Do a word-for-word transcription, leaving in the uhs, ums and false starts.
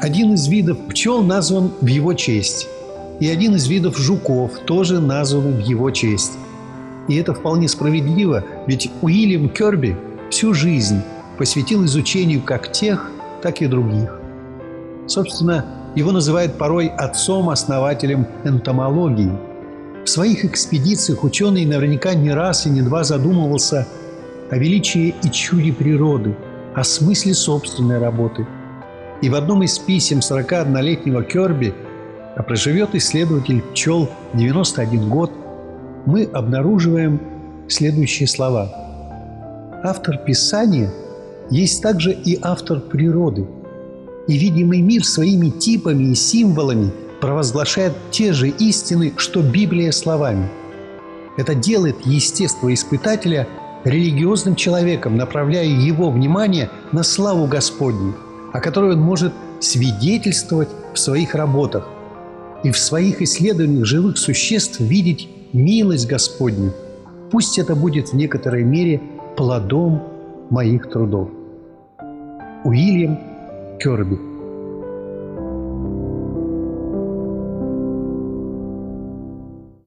Один из видов пчел назван в его честь, и один из видов жуков тоже назван в его честь. И это вполне справедливо, ведь Уильям Кёрби всю жизнь посвятил изучению как тех, так и других. Собственно, его называют порой отцом-основателем энтомологии. В своих экспедициях ученый наверняка не раз и не два задумывался о величии и чуде природы, о смысле собственной работы. И в одном из писем сорокаоднолетнего Кёрби, а проживет исследователь пчел девяносто один год, мы обнаруживаем следующие слова. Автор Писания есть также и автор природы, и видимый мир своими типами и символами провозглашает те же истины, что Библия словами. Это делает естествоиспытателя религиозным человеком, направляя его внимание на славу Господню, о которой он может свидетельствовать в своих работах и в своих исследованиях живых существ видеть милость Господню. Пусть это будет в некоторой мере плодом моих трудов. Уильям Кёрби.